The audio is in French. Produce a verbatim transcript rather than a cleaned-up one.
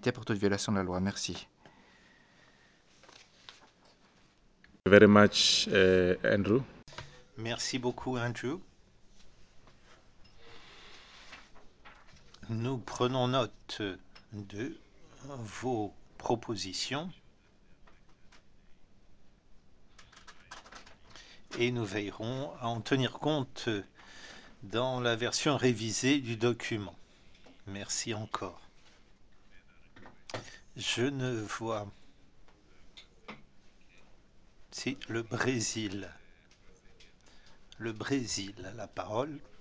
pénalité pour toute violation de la loi. Merci. Very much, uh, Andrew. Merci beaucoup, Andrew. Nous prenons note de vos propositions et nous veillerons à en tenir compte dans la version révisée du document. Merci encore. Je ne vois... Si, le Brésil. Le Brésil a la parole.